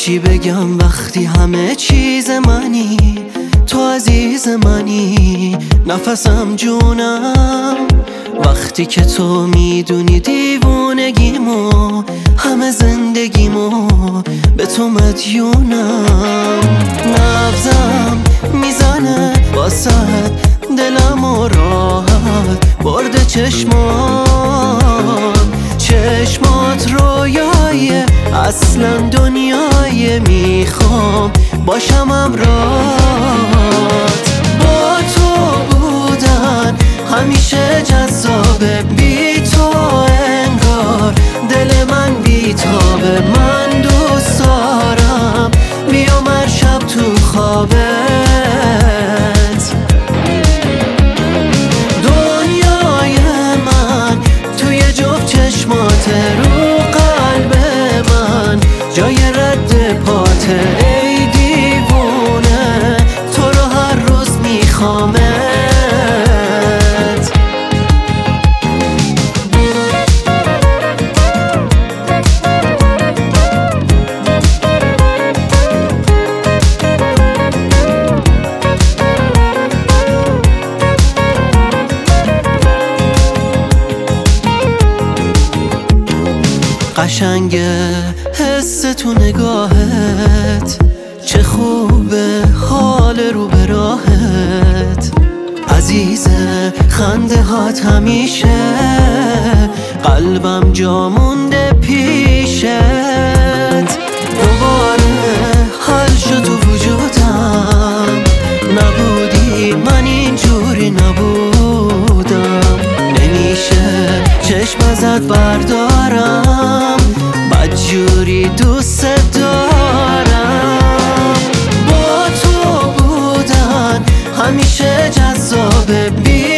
چی بگم وقتی همه چیز منی، تو عزیز منی، نفسم جونم. وقتی که تو میدونی دیوونگیمو، همه زندگیمو به تو مدیونم. نبضم میزنه واسه دلمو راحت برده چشمات رویای اصلا دنیای میخوام باشم امرات. با تو بودن همیشه جذابه، بی تو انگار دل من بیتابه. من دوست دارم بیام هر شب تو خوابت، دنیای من توی جفت چشماته، رو قلب من جای رد پاته. ای دیوونه تو رو هر روز میخوامت. قشنگه حس تو نگاهت، چه خوبه حال رو به راهت. عزیزه خنده هات همیشه، قلبم جا مونده پیشت. دوباره حل شد تو وجودم، نبودی من اینجوری نبودم. نمیشه چشم ازت بردارم، بدجوری دوست دارم. با تو بودن همیشه جذابه،